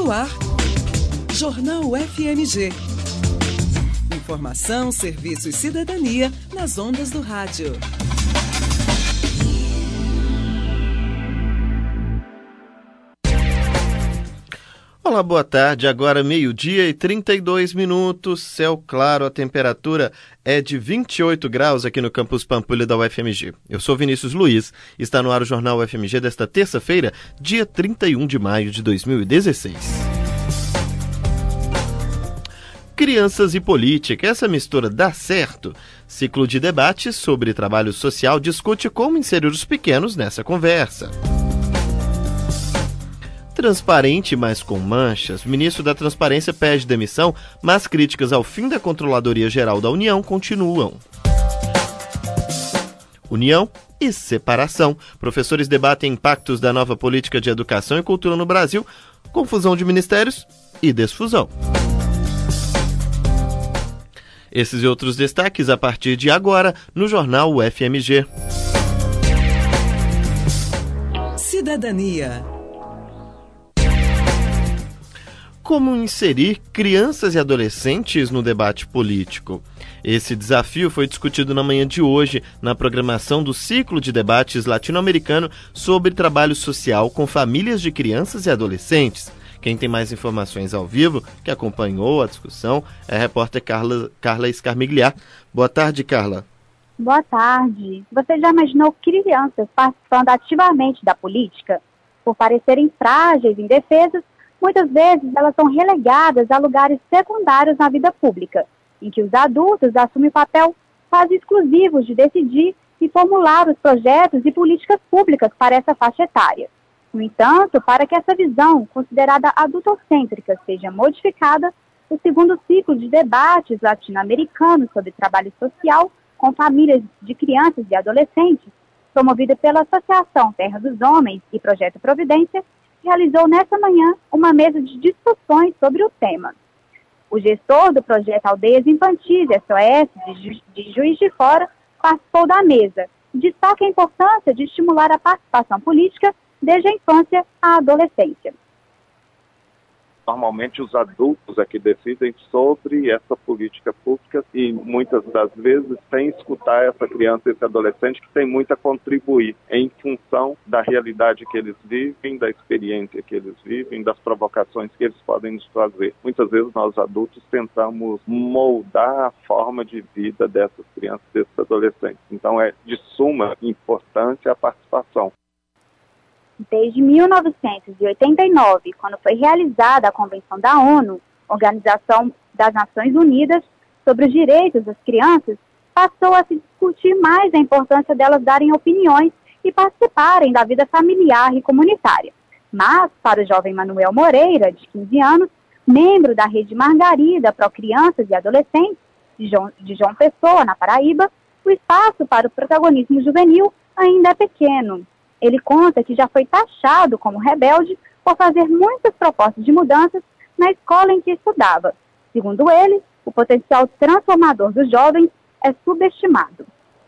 no ar, Jornal FMG. Informação, serviço e cidadania nas ondas do rádio. Olá, boa tarde. Agora 12h32, céu claro, a temperatura é de 28 graus aqui no campus Pampulha da UFMG. Eu sou Vinícius Luiz, está no ar o Jornal UFMG desta terça-feira, dia 31 de maio de 2016. Crianças e política, essa mistura dá certo? Ciclo de debates sobre trabalho social discute como inserir os pequenos nessa conversa. Transparente, mas com manchas. O ministro da Transparência pede demissão, mas críticas ao fim da Controladoria Geral da União continuam. União e separação. Professores debatem impactos da nova política de educação e cultura no Brasil, confusão de ministérios e desfusão. Esses e outros destaques a partir de agora no Jornal UFMG. Cidadania. Como inserir crianças e adolescentes no debate político? Esse desafio foi discutido na manhã de hoje na programação do ciclo de debates latino-americano sobre trabalho social com famílias de crianças e adolescentes. Quem tem mais informações ao vivo, que acompanhou a discussão, é a repórter Carla Escarmigliar. Boa tarde, Carla. Boa tarde. Você já imaginou crianças participando ativamente da política? Por parecerem frágeis e indefesas, muitas vezes elas são relegadas a lugares secundários na vida pública, em que os adultos assumem o papel quase exclusivo de decidir e formular os projetos e políticas públicas para essa faixa etária. No entanto, para que essa visão, considerada adultocêntrica, seja modificada, o segundo ciclo de debates latino-americanos sobre trabalho social com famílias de crianças e adolescentes, promovido pela Associação Terra dos Homens e Projeto Providência, realizou nesta manhã uma mesa de discussões sobre o tema. O gestor do projeto Aldeias Infantis SOS de Juiz de Fora participou da mesa e destaca a importância de estimular a participação política desde a infância à adolescência. Normalmente os adultos é que decidem sobre essa política pública e muitas das vezes sem escutar essa criança e esse adolescente que tem muito a contribuir em função da realidade que eles vivem, da experiência que eles vivem, das provocações que eles podem nos trazer. Muitas vezes nós adultos tentamos moldar a forma de vida dessas crianças e desses adolescentes. Então é de suma importância a participação. Desde 1989, quando foi realizada a Convenção da ONU, Organização das Nações Unidas, sobre os direitos das crianças, passou a se discutir mais a importância delas darem opiniões e participarem da vida familiar e comunitária. Mas, para o jovem Manuel Moreira, de 15 anos, membro da Rede Margarida Pro Crianças e Adolescentes, de João Pessoa, na Paraíba, o espaço para o protagonismo juvenil ainda é pequeno. Ele conta que já foi taxado como rebelde por fazer muitas propostas de mudanças na escola em que estudava. Segundo ele, o potencial transformador dos jovens é subestimado.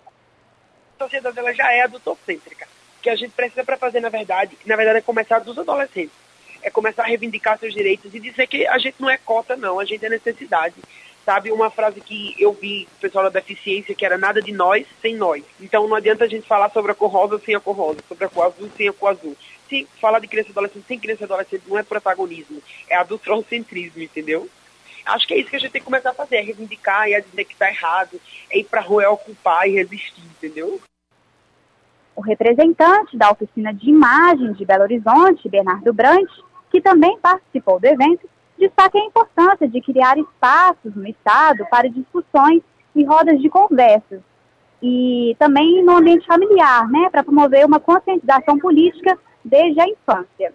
A sociedade ela já é adultocêntrica. O que a gente precisa para fazer, na verdade, é começar dos adolescentes. É começar a reivindicar seus direitos e dizer que a gente não é cota, não, a gente é necessidade. Sabe, uma frase que eu vi do pessoal da deficiência, que era nada de nós sem nós. Então não adianta a gente falar sobre a cor rosa sem a cor rosa, sobre a cor azul sem a cor azul. Se falar de criança e adolescente sem criança e adolescente não é protagonismo, é adultocentrismo, entendeu? Acho que é isso que a gente tem que começar a fazer, é reivindicar, é dizer que está errado, é ir pra rua, é ocupar e resistir, entendeu? O representante da oficina de imagem de Belo Horizonte, Bernardo Brant, que também participou do evento, destaca a importância de criar espaços no Estado para discussões e rodas de conversas. E também no ambiente familiar, para promover uma conscientização política desde a infância.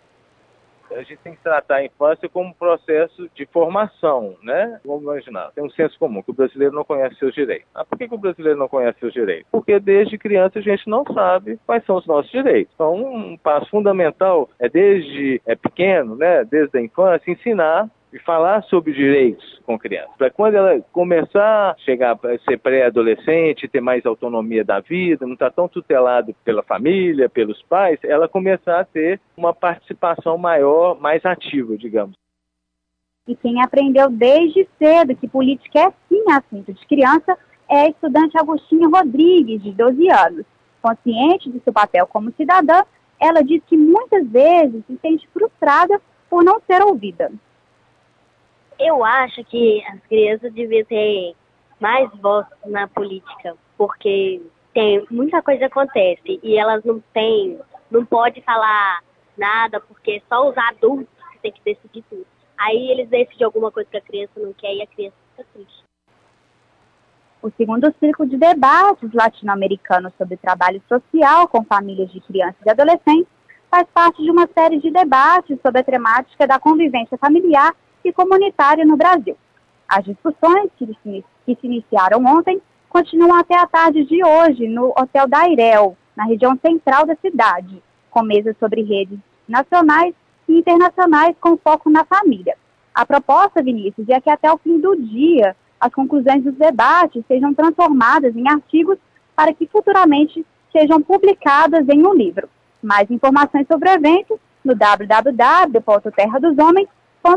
A gente tem que tratar a infância como um processo de formação, Vamos imaginar, tem um senso comum, que o brasileiro não conhece seus direitos. Por que o brasileiro não conhece seus direitos? Porque desde criança a gente não sabe quais são os nossos direitos. Então, um passo fundamental é desde pequeno, desde a infância, ensinar e falar sobre direitos com criança. Para quando ela começar a chegar a ser pré-adolescente, ter mais autonomia da vida, não estar tão tutelado pela família, pelos pais, ela começar a ter uma participação maior, mais ativa, digamos. E quem aprendeu desde cedo que política é sim assunto de criança é a estudante Agostinha Rodrigues, de 12 anos. Consciente de seu papel como cidadã, ela diz que muitas vezes se sente frustrada por não ser ouvida. Eu acho que as crianças deviam ter mais voz na política, porque tem muita coisa que acontece e elas não podem falar nada, porque só os adultos que têm que decidir tudo. Aí eles decidem alguma coisa que a criança não quer e a criança fica triste. O segundo ciclo de debates latino-americanos sobre trabalho social com famílias de crianças e adolescentes faz parte de uma série de debates sobre a temática da convivência familiar e comunitária no Brasil. As discussões que se iniciaram ontem continuam até a tarde de hoje no Hotel Dairel, na região central da cidade, com mesas sobre redes nacionais e internacionais com foco na família. A proposta, Vinícius, é que até o fim do dia as conclusões dos debates sejam transformadas em artigos para que futuramente sejam publicadas em um livro. Mais informações sobre o evento no www.terradosHomens.org.br.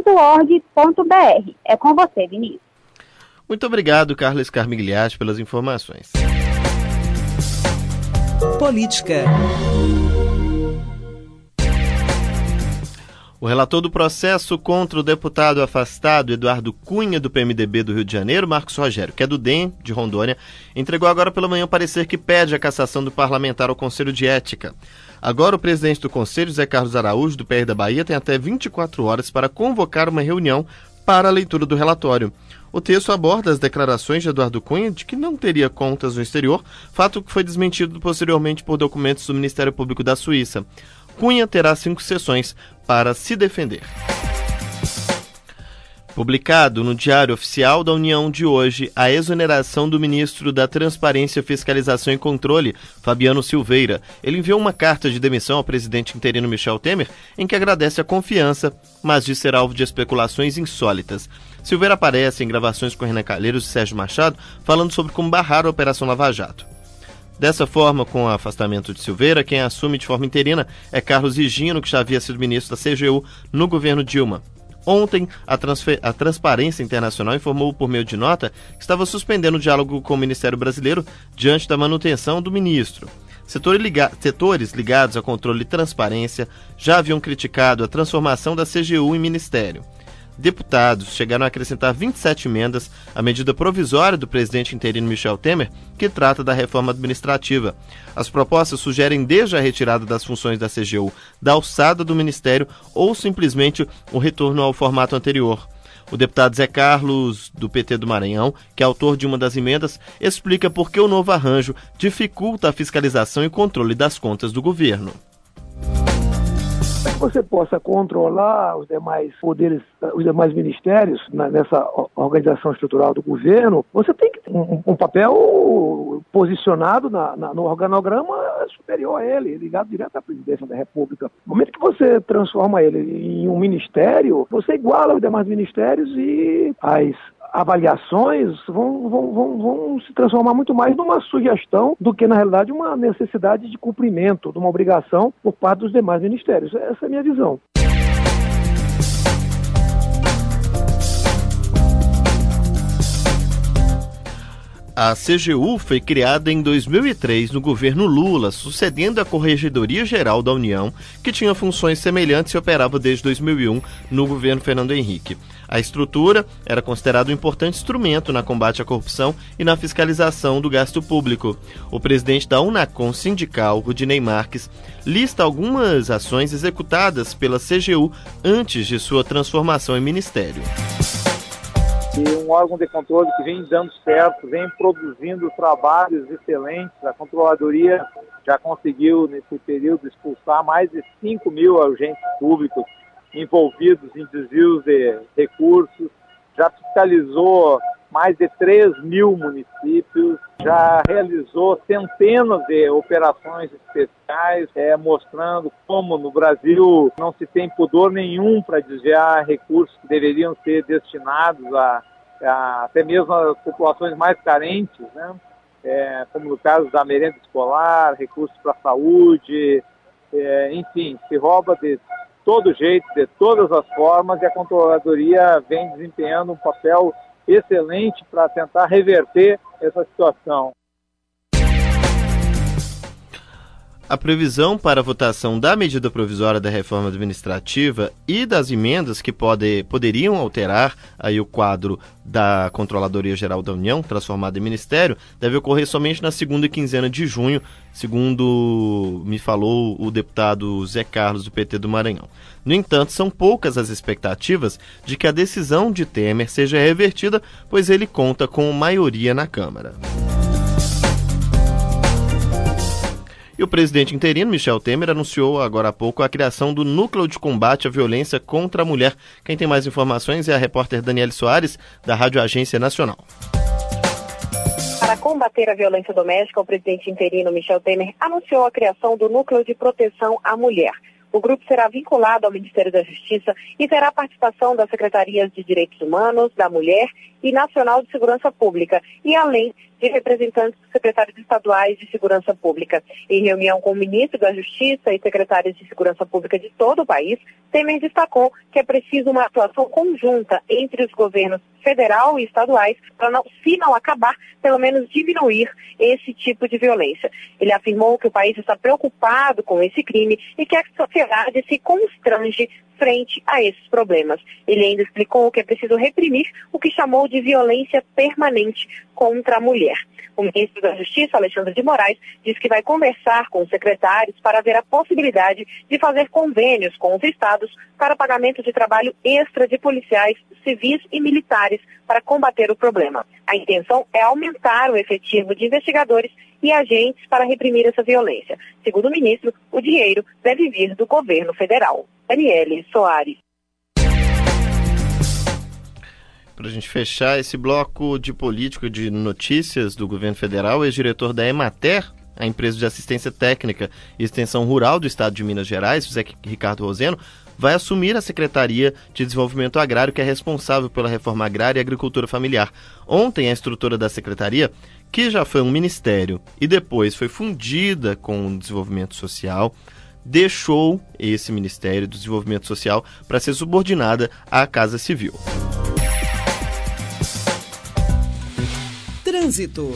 É com você, Vinícius. Muito obrigado, Carla Scarmigliati, pelas informações. Política. O relator do processo contra o deputado afastado Eduardo Cunha, do PMDB do Rio de Janeiro, Marcos Rogério, que é do DEM, de Rondônia, entregou agora pela manhã um parecer que pede a cassação do parlamentar ao Conselho de Ética. Agora, o presidente do Conselho, Zé Carlos Araújo, do PR da Bahia, tem até 24 horas para convocar uma reunião para a leitura do relatório. O texto aborda as declarações de Eduardo Cunha de que não teria contas no exterior, fato que foi desmentido posteriormente por documentos do Ministério Público da Suíça. Cunha terá 5 sessões para se defender. Publicado no Diário Oficial da União de hoje, a exoneração do ministro da Transparência, Fiscalização e Controle, Fabiano Silveira. Ele enviou uma carta de demissão ao presidente interino Michel Temer, em que agradece a confiança, mas diz ser alvo de especulações insólitas. Silveira aparece em gravações com Renan Calheiros e Sérgio Machado, falando sobre como barrar a Operação Lava Jato. Dessa forma, com o afastamento de Silveira, quem assume de forma interina é Carlos Higino, que já havia sido ministro da CGU no governo Dilma. Ontem, a Transparência Internacional informou por meio de nota que estava suspendendo o diálogo com o Ministério Brasileiro diante da manutenção do ministro. Setores ligados ao controle e transparência já haviam criticado a transformação da CGU em ministério. Deputados chegaram a acrescentar 27 emendas à medida provisória do presidente interino Michel Temer, que trata da reforma administrativa. As propostas sugerem desde a retirada das funções da CGU da alçada do ministério ou simplesmente o retorno ao formato anterior. O deputado Zé Carlos, do PT do Maranhão, que é autor de uma das emendas, explica por que o novo arranjo dificulta a fiscalização e controle das contas do governo. Para que você possa controlar os demais poderes, os demais ministérios nessa organização estrutural do governo, você tem que ter um papel posicionado no organograma superior a ele, ligado direto à presidência da República. No momento que você transforma ele em um ministério, você iguala os demais ministérios e as avaliações vão se transformar muito mais numa sugestão do que, na realidade, uma necessidade de cumprimento de uma obrigação por parte dos demais ministérios. Essa é a minha visão. A CGU foi criada em 2003 no governo Lula, sucedendo a Corregedoria Geral da União, que tinha funções semelhantes e operava desde 2001 no governo Fernando Henrique. A estrutura era considerada um importante instrumento na combate à corrupção e na fiscalização do gasto público. O presidente da Unacom Sindical, Rudinei Marques, lista algumas ações executadas pela CGU antes de sua transformação em ministério. E um órgão de controle que vem dando certo, vem produzindo trabalhos excelentes. A Controladoria já conseguiu, nesse período, expulsar mais de 5 mil agentes públicos envolvidos em desvios de recursos, já fiscalizou mais de 3 mil municípios Já realizou centenas de operações especiais, mostrando como no Brasil não se tem pudor nenhum para desviar recursos que deveriam ser destinados até mesmo às populações mais carentes, né? Como no caso da merenda escolar, recursos para a saúde, enfim, se rouba de todo jeito, de todas as formas, e a Controladoria vem desempenhando um papel excelente para tentar reverter essa situação. A previsão para a votação da medida provisória da reforma administrativa e das emendas que poderiam alterar aí o quadro da Controladoria Geral da União, transformada em Ministério, deve ocorrer somente na segunda quinzena de junho, segundo me falou o deputado Zé Carlos, do PT do Maranhão. No entanto, são poucas as expectativas de que a decisão de Temer seja revertida, pois ele conta com maioria na Câmara. E o presidente interino, Michel Temer, anunciou agora há pouco a criação do Núcleo de Combate à Violência contra a Mulher. Quem tem mais informações é a repórter Daniele Soares, da Rádio Agência Nacional. Para combater a violência doméstica, o presidente interino, Michel Temer, anunciou a criação do Núcleo de Proteção à Mulher. O grupo será vinculado ao Ministério da Justiça e terá participação das Secretarias de Direitos Humanos, da Mulher e Nacional de Segurança Pública, e além de representantes dos secretários estaduais de Segurança Pública. Em reunião com o ministro da Justiça e secretários de Segurança Pública de todo o país, Temer destacou que é preciso uma atuação conjunta entre os governos federal e estaduais para, se não acabar, pelo menos diminuir esse tipo de violência. Ele afirmou que o país está preocupado com esse crime e que a sociedade se constrange frente a esses problemas. Ele ainda explicou que é preciso reprimir o que chamou de violência permanente contra a mulher. O ministro da Justiça, Alexandre de Moraes, diz que vai conversar com os secretários para ver a possibilidade de fazer convênios com os estados para pagamento de trabalho extra de policiais, civis e militares para combater o problema. A intenção é aumentar o efetivo de investigadores e agentes para reprimir essa violência. Segundo o ministro, o dinheiro deve vir do governo federal. Daniele Soares. Para a gente fechar esse bloco de político de notícias do governo federal, o ex-diretor da Emater, a empresa de assistência técnica e extensão rural do estado de Minas Gerais, José Ricardo Roseno, vai assumir a Secretaria de Desenvolvimento Agrário, que é responsável pela reforma agrária e agricultura familiar. Ontem, a estrutura da secretaria, que já foi um ministério e depois foi fundida com o desenvolvimento social, deixou esse Ministério do Desenvolvimento Social para ser subordinada à Casa Civil. Trânsito.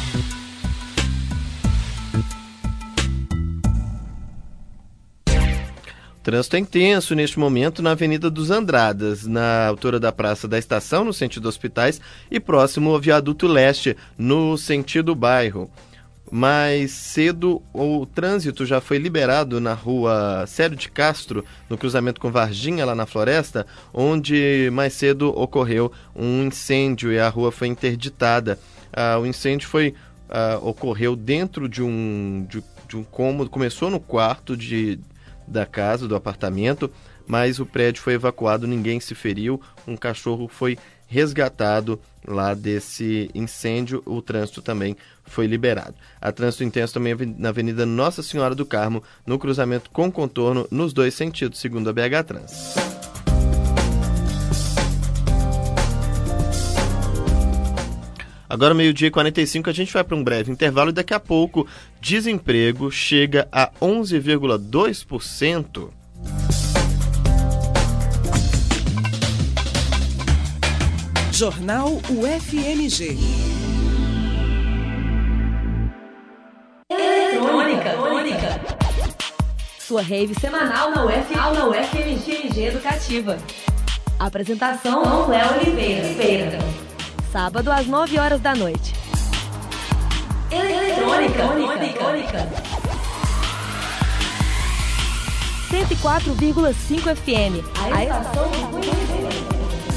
O trânsito é intenso neste momento na Avenida dos Andradas, na altura da Praça da Estação, no sentido hospitais, e próximo ao Viaduto Leste, no sentido bairro. Mais cedo, o trânsito já foi liberado na rua Célio de Castro, no cruzamento com Varginha, lá na Floresta, onde mais cedo ocorreu um incêndio e a rua foi interditada. O incêndio ocorreu dentro de um cômodo, começou no quarto da casa, do apartamento, mas o prédio foi evacuado, ninguém se feriu, um cachorro foi resgatado lá desse incêndio, o trânsito também foi liberado. Há trânsito intenso também na Avenida Nossa Senhora do Carmo, no cruzamento com contorno, nos dois sentidos, segundo a BH Trans. Agora, 12h45, a gente vai para um breve intervalo e daqui a pouco, desemprego chega a 11,2%. Jornal UFMG. Eletrônica. Sua rave semanal na UFMG Educativa. Apresentação Léo Oliveira. Sábado às 9 horas da noite. Eletrônica. 104,5 FM. A estação do conhecimento.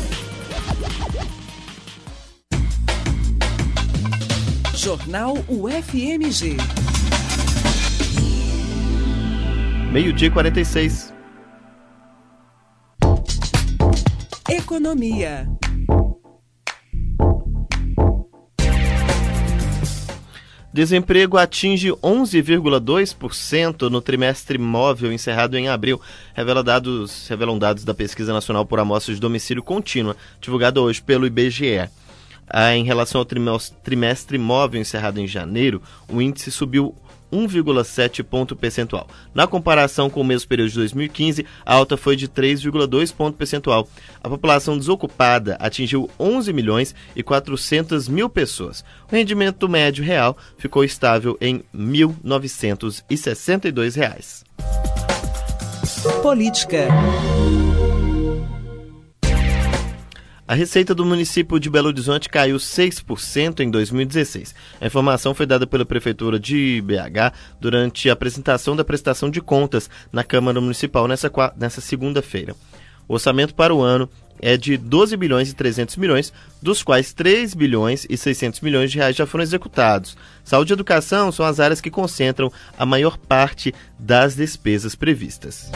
Jornal UFMG. 12h46. Economia. Desemprego atinge 11,2% no trimestre móvel encerrado em abril, revelam dados da Pesquisa Nacional por Amostra de Domicílio Contínua, divulgada hoje pelo IBGE. Em relação ao trimestre móvel encerrado em janeiro, o índice subiu 1,7 ponto percentual. Na comparação com o mesmo período de 2015, a alta foi de 3,2 ponto percentual. A população desocupada atingiu 11 milhões e 400 mil pessoas. O rendimento médio real ficou estável em R$ 1.962. Política. A receita do município de Belo Horizonte caiu 6% em 2016. A informação foi dada pela Prefeitura de BH durante a apresentação da prestação de contas na Câmara Municipal nessa segunda-feira. O orçamento para o ano é de 12 bilhões e 300 milhões, dos quais 3 bilhões e 600 milhões de reais já foram executados. Saúde e educação são as áreas que concentram a maior parte das despesas previstas.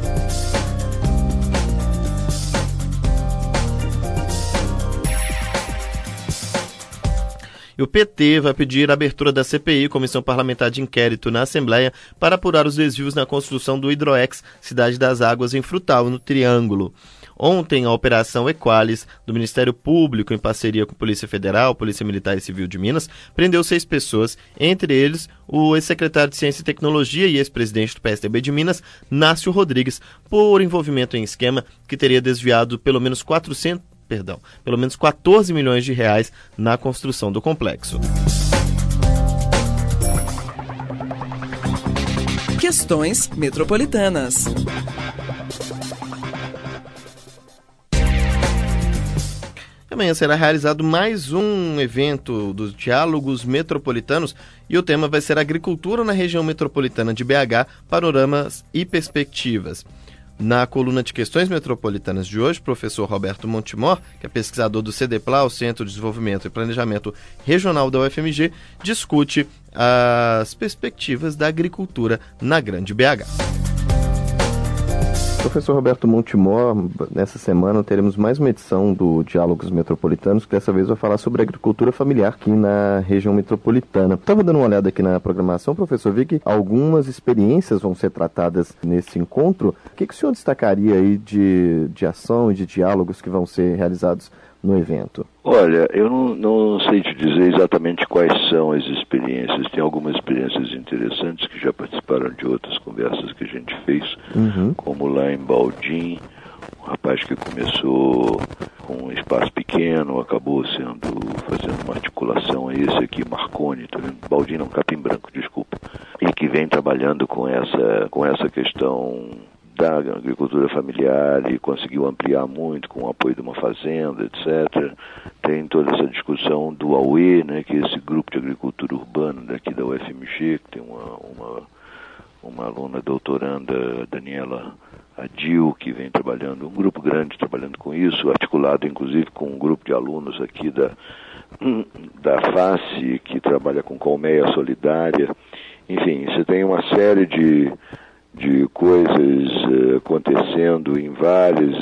E o PT vai pedir a abertura da CPI, Comissão Parlamentar de Inquérito, na Assembleia, para apurar os desvios na construção do Hidroex, Cidade das Águas, em Frutal, no Triângulo. Ontem, a Operação Equalis, do Ministério Público, em parceria com a Polícia Federal, Polícia Militar e Civil de Minas, prendeu 6 pessoas, entre eles o ex-secretário de Ciência e Tecnologia e ex-presidente do PSDB de Minas, Nácio Rodrigues, por envolvimento em esquema que teria desviado pelo menos 14 milhões de reais na construção do complexo. Questões metropolitanas. Amanhã será realizado mais um evento dos Diálogos Metropolitanos e o tema vai ser Agricultura na região metropolitana de BH, panoramas e perspectivas. Na coluna de Questões Metropolitanas de hoje, o professor Roberto Montemor, que é pesquisador do CDPLA, o Centro de Desenvolvimento e Planejamento Regional da UFMG, discute as perspectivas da agricultura na Grande BH. Professor Roberto Montemor, nessa semana teremos mais uma edição do Diálogos Metropolitanos, que dessa vez vai falar sobre agricultura familiar aqui na região metropolitana. Estava dando uma olhada aqui na programação, professor, vi que algumas experiências vão ser tratadas nesse encontro. O que o senhor destacaria aí de ação e de diálogos que vão ser realizados no evento? Olha, eu não sei te dizer exatamente quais são as experiências. Tem algumas experiências interessantes que já participaram de outras conversas que a gente fez, como lá em Baldim, um rapaz que começou com um espaço pequeno, acabou fazendo uma articulação a esse aqui, Marconi, tá vendo? Baldim não, Capim Branco, desculpa, e que vem trabalhando com essa questão da agricultura familiar e conseguiu ampliar muito com o apoio de uma fazenda, etc. Tem toda essa discussão do AUE, né, que é esse grupo de agricultura urbana daqui da UFMG, que tem uma aluna doutoranda, Daniela Adil, que vem trabalhando, um grupo grande trabalhando com isso, articulado inclusive com um grupo de alunos aqui da FACE, que trabalha com colmeia solidária. Enfim, você tem uma série de coisas acontecendo em várias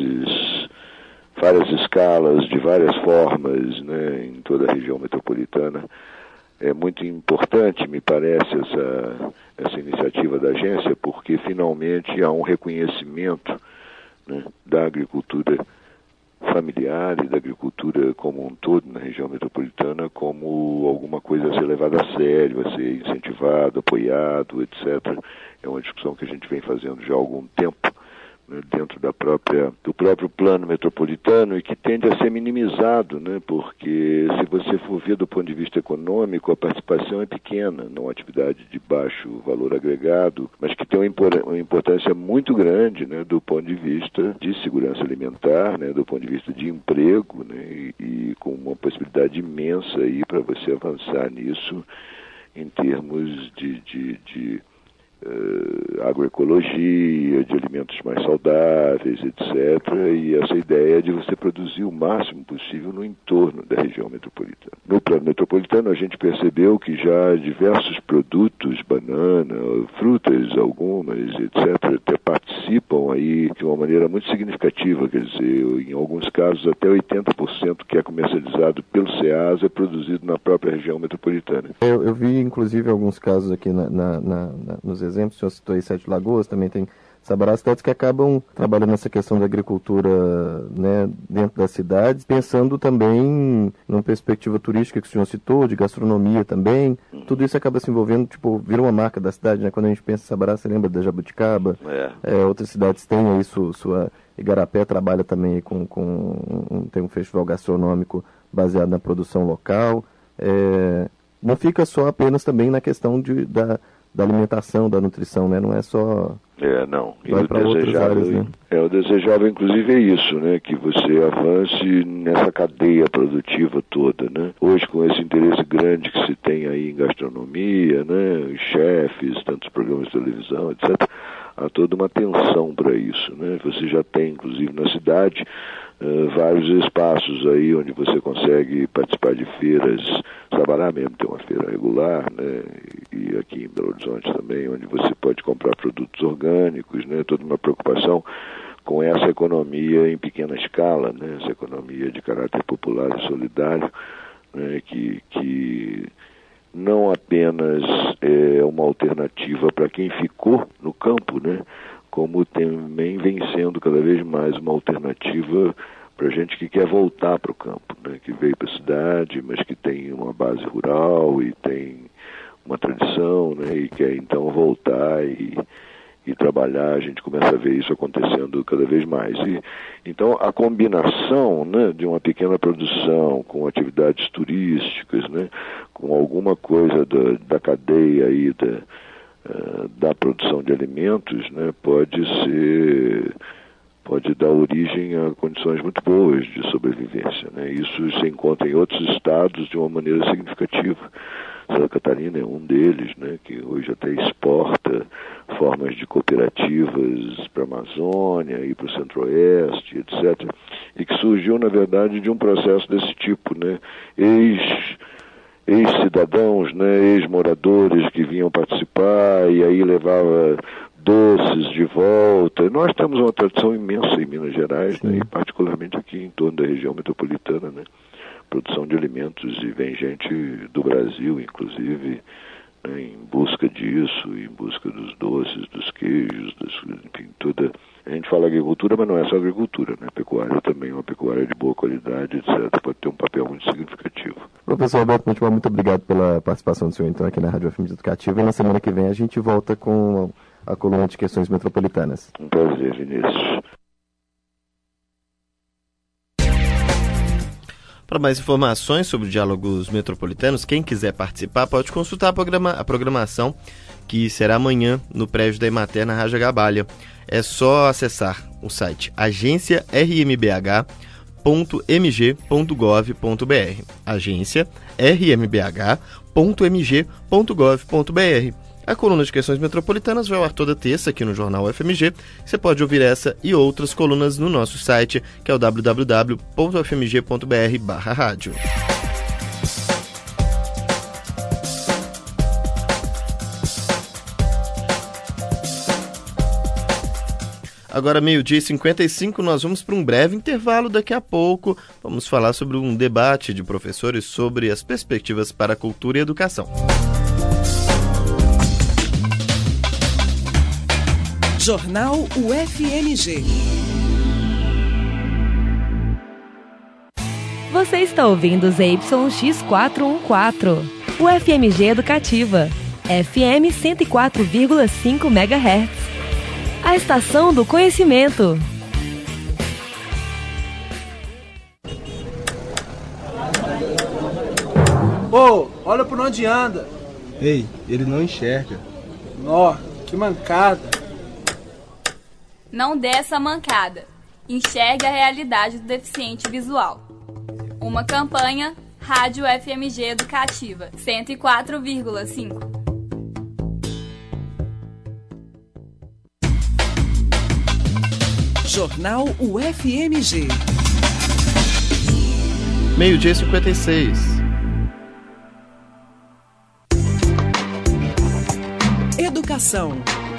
escalas, de várias formas, né, em toda a região metropolitana. É muito importante, me parece, essa iniciativa da agência, porque finalmente há um reconhecimento, né, da agricultura familiar e da agricultura como um todo na região metropolitana como alguma coisa a ser levada a sério, a ser incentivado, apoiado, etc. É uma discussão que a gente vem fazendo já há algum tempo, né, dentro do próprio plano metropolitano e que tende a ser minimizado, né, porque se você for ver do ponto de vista econômico, a participação é pequena, não é uma atividade de baixo valor agregado, mas que tem uma importância muito grande, né, do ponto de vista de segurança alimentar, né, do ponto de vista de emprego, né, e com uma possibilidade imensa aí para você avançar nisso em termos de agroecologia, de alimentos mais saudáveis, etc. E essa ideia de você produzir o máximo possível no entorno da região metropolitana. No plano metropolitano, a gente percebeu que já diversos produtos, banana, frutas, algumas, etc., até participam aí de uma maneira muito significativa, quer dizer, em alguns casos até 80% que é comercializado pelo SEASA é produzido na própria região metropolitana. Eu vi, inclusive, alguns casos aqui nos exemplos, o senhor citou aí Sete Lagoas, também tem Sabará, cidades que acabam trabalhando nessa questão da agricultura, né, dentro das cidades, pensando também numa perspectiva turística que o senhor citou, de gastronomia também. Tudo isso acaba se envolvendo, tipo, vira uma marca da cidade, né? Quando a gente pensa em Sabará, você lembra da Jabuticaba? Outras cidades têm aí sua... Igarapé trabalha também tem um festival gastronômico baseado na produção local. Não fica só apenas também na questão da alimentação, da nutrição, né? Não é só... Não. Vai para outras áreas, né? O desejável, inclusive, é isso, né? Que você avance nessa cadeia produtiva toda, né? Hoje, com esse interesse grande que se tem aí em gastronomia, né? Chefes, tantos programas de televisão, etc., há toda uma atenção para isso, né? Você já tem, inclusive, na cidade, vários espaços aí onde você consegue participar de feiras. Sabará mesmo tem uma feira regular, né? E aqui em Belo Horizonte também, onde você pode comprar produtos orgânicos, né? Toda uma preocupação com essa economia em pequena escala, né? Essa economia de caráter popular e solidário, né? Que não apenas é uma alternativa para quem ficou no campo, né? Como também vem sendo cada vez mais uma alternativa para gente que quer voltar para o campo, né? Que veio para a cidade, mas que tem uma base rural e tem uma tradição, né? E quer então voltar e trabalhar. A gente começa a ver isso acontecendo cada vez mais. Então a combinação, né, de uma pequena produção com atividades turísticas, né, com alguma coisa da cadeia aí da produção de alimentos, né, pode dar origem a condições muito boas de sobrevivência, né? Isso se encontra em outros estados de uma maneira significativa. Santa Catarina é um deles, né, que hoje até exporta formas de cooperativas para a Amazônia e para o Centro-Oeste, etc. E que surgiu, na verdade, de um processo desse tipo, né? Ex-cidadãos, né, ex-moradores que vinham participar e aí levava doces de volta. Nós temos uma tradição imensa em Minas Gerais, né, e particularmente aqui em torno da região metropolitana, né? Produção de alimentos, e vem gente do Brasil, inclusive, né, em busca disso, em busca dos doces, dos queijos, enfim, toda... A gente fala agricultura, mas não é só agricultura, né? Pecuária também, uma pecuária de boa qualidade, etc., pode ter um papel muito significativo. Professor Alberto Montemor, muito obrigado pela participação do senhor, então, aqui na Rádio FM Educativa, e na semana que vem a gente volta com a coluna de questões metropolitanas. Um prazer, Vinícius. Para mais informações sobre diálogos metropolitanos, quem quiser participar pode consultar a programação que será amanhã no prédio da Emater na Raja Gabalha. É só acessar o site agenciarmbh.mg.gov.br, agenciarmbh.mg.gov.br. A coluna de questões metropolitanas vai ao ar toda terça aqui no Jornal FMG. Você pode ouvir essa e outras colunas no nosso site, que é o www.fmg.br/rádio. Agora, 12h55, nós vamos para um breve intervalo. Daqui a pouco vamos falar sobre um debate de professores sobre as perspectivas para a cultura e educação. Jornal UFMG. Você está ouvindo os ZYX414, UFMG Educativa, FM 104,5 MHz. A estação do conhecimento. Ô, olha por onde anda. Ei, ele não enxerga. Nó, que mancada. Não dê essa mancada. Enxergue a realidade do deficiente visual. Uma campanha Rádio FMG Educativa 104,5. Jornal UFMG. 12h56. Educação.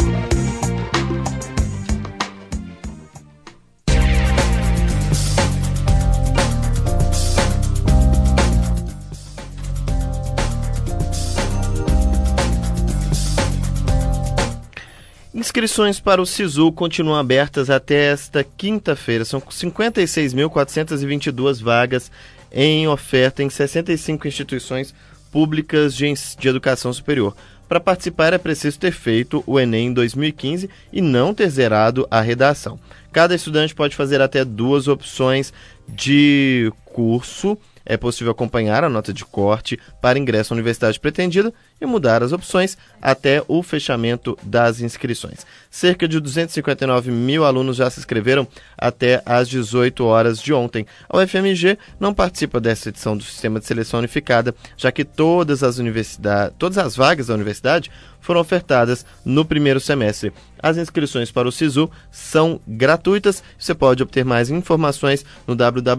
Inscrições para o SISU continuam abertas até esta quinta-feira. São 56.422 vagas em oferta em 65 instituições públicas de educação superior. Para participar é preciso ter feito o Enem em 2015 e não ter zerado a redação. Cada estudante pode fazer até 2 opções de curso. É possível acompanhar a nota de corte para ingresso à universidade pretendida e mudar as opções até o fechamento das inscrições. Cerca de 259 mil alunos já se inscreveram até às 18 horas de ontem. A UFMG não participa dessa edição do Sistema de Seleção Unificada, já que todas as vagas da universidade foram ofertadas no primeiro semestre. As inscrições para o SISU são gratuitas. Você pode obter mais informações no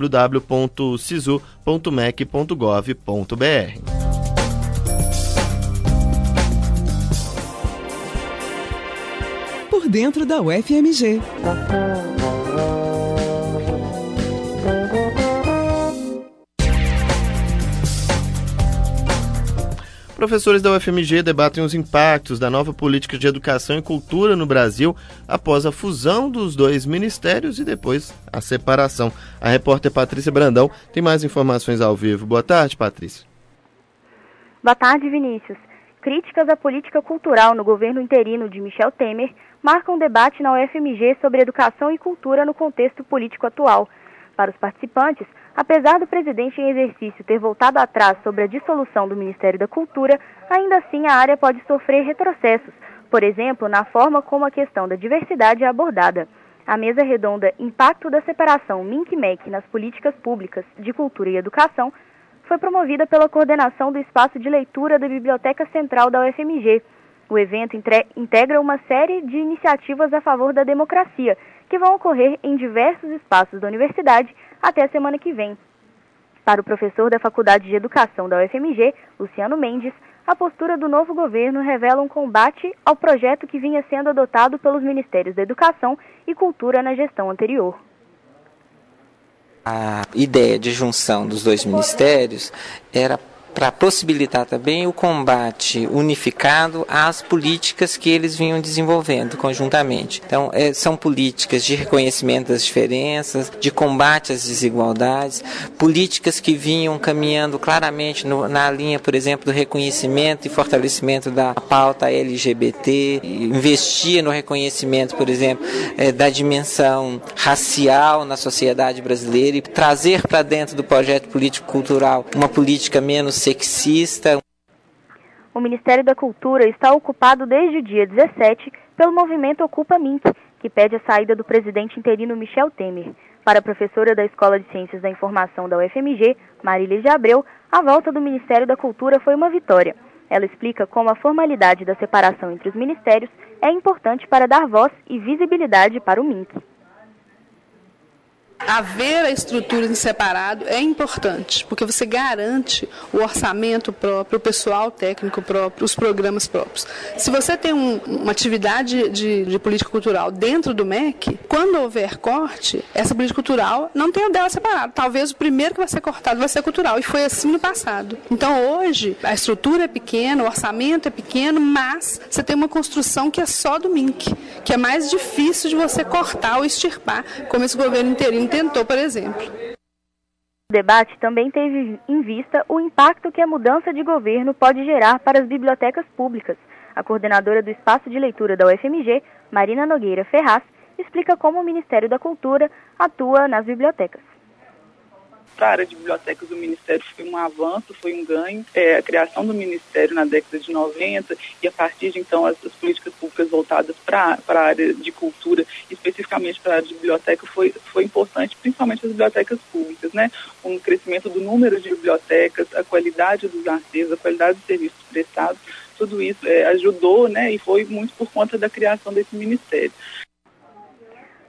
www.sisu.mec.gov.br. Por dentro da UFMG. Professores da UFMG debatem os impactos da nova política de educação e cultura no Brasil após a fusão dos 2 ministérios e depois a separação. A repórter Patrícia Brandão tem mais informações ao vivo. Boa tarde, Patrícia. Boa tarde, Vinícius. Críticas à política cultural no governo interino de Michel Temer marcam debate na UFMG sobre educação e cultura no contexto político atual. Para os participantes, apesar do presidente em exercício ter voltado atrás sobre a dissolução do Ministério da Cultura, ainda assim a área pode sofrer retrocessos, por exemplo, na forma como a questão da diversidade é abordada. A mesa redonda Impacto da Separação MINC-MEC nas Políticas Públicas de Cultura e Educação foi promovida pela coordenação do Espaço de Leitura da Biblioteca Central da UFMG. O evento integra uma série de iniciativas a favor da democracia, que vão ocorrer em diversos espaços da universidade até a semana que vem. Para o professor da Faculdade de Educação da UFMG, Luciano Mendes, a postura do novo governo revela um combate ao projeto que vinha sendo adotado pelos Ministérios da Educação e Cultura na gestão anterior. A ideia de junção dos 2 ministérios era para possibilitar também o combate unificado às políticas que eles vinham desenvolvendo conjuntamente. Então, são políticas de reconhecimento das diferenças, de combate às desigualdades, políticas que vinham caminhando claramente na linha, por exemplo, do reconhecimento e fortalecimento da pauta LGBT, investir no reconhecimento, por exemplo, da dimensão racial na sociedade brasileira e trazer para dentro do projeto político-cultural uma política menos sexista. O Ministério da Cultura está ocupado desde o dia 17 pelo movimento Ocupa MINC, que pede a saída do presidente interino Michel Temer. Para a professora da Escola de Ciências da Informação da UFMG, Marília de Abreu, a volta do Ministério da Cultura foi uma vitória. Ela explica como a formalidade da separação entre os ministérios é importante para dar voz e visibilidade para o MINC. Haver a estrutura em separado é importante, porque você garante o orçamento próprio, o pessoal técnico próprio, os programas próprios. Se você tem uma atividade de política cultural dentro do MEC, quando houver corte, essa política cultural não tem o dela separado. Talvez o primeiro que vai ser cortado vai ser cultural, e foi assim no passado. Então hoje, a estrutura é pequena, o orçamento é pequeno, mas você tem uma construção que é só do MINC, que é mais difícil de você cortar ou extirpar, como esse governo interino tentou, por exemplo. O debate também teve em vista o impacto que a mudança de governo pode gerar para as bibliotecas públicas. A coordenadora do Espaço de Leitura da UFMG, Marina Nogueira Ferraz, explica como o Ministério da Cultura atua nas bibliotecas. Para a área de bibliotecas do Ministério foi um avanço, foi um ganho. A criação do Ministério na década de 90 e a partir de então as políticas públicas voltadas para a área de cultura, especificamente para a área de biblioteca, foi importante, principalmente as bibliotecas públicas, né? Com o crescimento do número de bibliotecas, a qualidade dos acervos, a qualidade dos serviços prestados, tudo isso ajudou, né? E foi muito por conta da criação desse Ministério.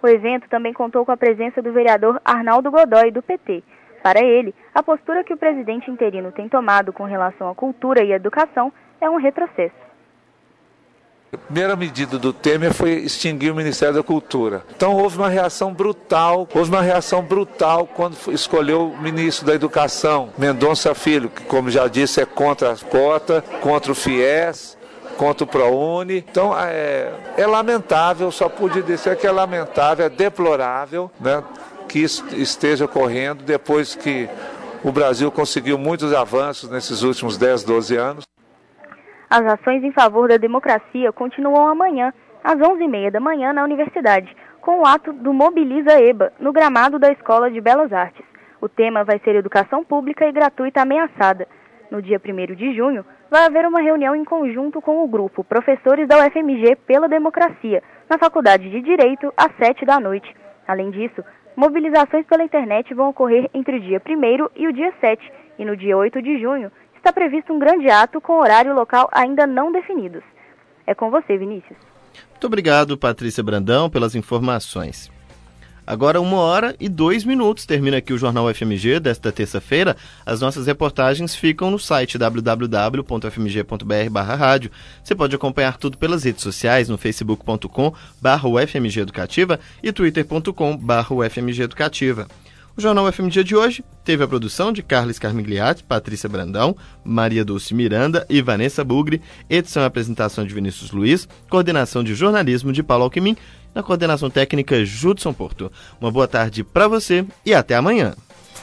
O evento também contou com a presença do vereador Arnaldo Godoy, do PT. Para ele, a postura que o presidente interino tem tomado com relação à cultura e educação é um retrocesso. A primeira medida do Temer foi extinguir o Ministério da Cultura. Então houve uma reação brutal quando escolheu o ministro da Educação, Mendonça Filho, que, como já disse, é contra a cota, contra o FIES, contra o ProUni. Então é lamentável, só pude dizer que é lamentável, é deplorável, né, que isso esteja ocorrendo depois que o Brasil conseguiu muitos avanços nesses últimos 10, 12 anos. As ações em favor da democracia continuam amanhã, às 11h30 da manhã, na Universidade, com o ato do Mobiliza EBA, no gramado da Escola de Belas Artes. O tema vai ser Educação Pública e Gratuita Ameaçada. No dia 1º de junho, vai haver uma reunião em conjunto com o grupo Professores da UFMG pela Democracia, na Faculdade de Direito, às 19h. Além disso, mobilizações pela internet vão ocorrer entre o dia 1º e o dia 7, e no dia 8 de junho, está previsto um grande ato com horário e local ainda não definidos. É com você, Vinícius. Muito obrigado, Patrícia Brandão, pelas informações. Agora 1h02, termina aqui o Jornal UFMG desta terça-feira. As nossas reportagens ficam no site www.ufmg.br/rádio. Você pode acompanhar tudo pelas redes sociais, no facebook.com/UFMG Educativa e twitter.com/UFMG Educativa. O Jornal UFMG de hoje teve a produção de Carlos Carmigliati, Patrícia Brandão, Maria Dulce Miranda e Vanessa Bugre, edição e apresentação de Vinícius Luiz, coordenação de jornalismo de Paulo Alquimim, na coordenação técnica Judson Porto. Uma boa tarde para você e até amanhã.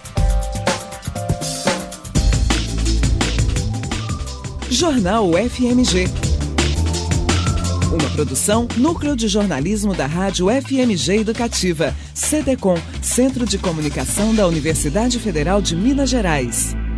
Jornal UFMG. Uma produção Núcleo de Jornalismo da Rádio FMG Educativa, CDCom, Centro de Comunicação da Universidade Federal de Minas Gerais.